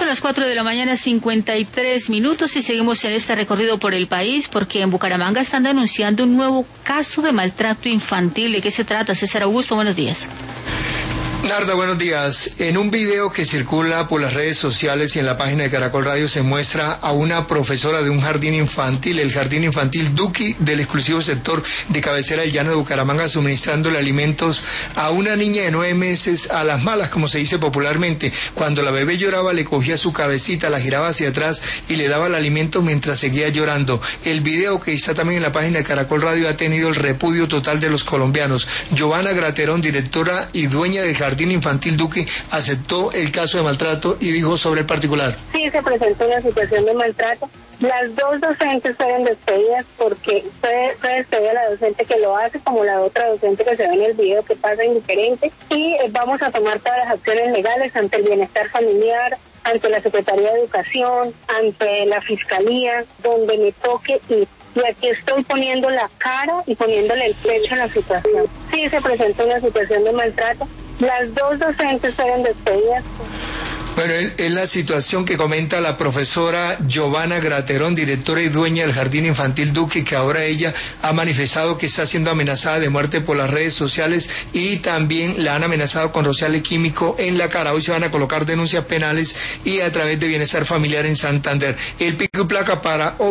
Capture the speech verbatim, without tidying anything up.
las cuatro de la mañana, cincuenta y tres minutos, y seguimos en este recorrido por el país porque en Bucaramanga están denunciando un nuevo caso de maltrato infantil. ¿De qué se trata? César Augusto, buenos días. Narda, buenos días. En un video que circula por las redes sociales y en la página de Caracol Radio se muestra a una profesora de un jardín infantil, el Jardín Infantil Duki, del exclusivo sector de cabecera del llano de Bucaramanga, suministrándole alimentos a una niña de nueve meses a las malas, como se dice popularmente. Cuando la bebé lloraba, le cogía su cabecita, la giraba hacia atrás y le daba el alimento mientras seguía llorando. El video, que está también en la página de Caracol Radio, ha tenido el repudio total de los colombianos. Giovanna Graterón, directora y dueña del Jardín Infantil Duque, aceptó el caso de maltrato y dijo sobre el particular. Sí, se presentó una situación de maltrato. Las dos docentes fueron despedidas porque fue, fue despedida la docente que lo hace, como la otra docente que se ve en el video, que pasa indiferente, y eh, vamos a tomar todas las acciones legales ante el bienestar familiar, ante la Secretaría de Educación, ante la Fiscalía, donde me toque ir. Y aquí estoy poniendo la cara y poniéndole el pecho a la situación. Sí, se presentó una situación de maltrato. Las dos docentes fueron despedidas. Bueno, es la situación que comenta la profesora Giovanna Graterón, directora y dueña del Jardín Infantil Duque, que ahora ella ha manifestado que está siendo amenazada de muerte por las redes sociales y también la han amenazado con rociarle químico en la cara. Hoy se van a colocar denuncias penales y a través de Bienestar Familiar en Santander. El pico y placa para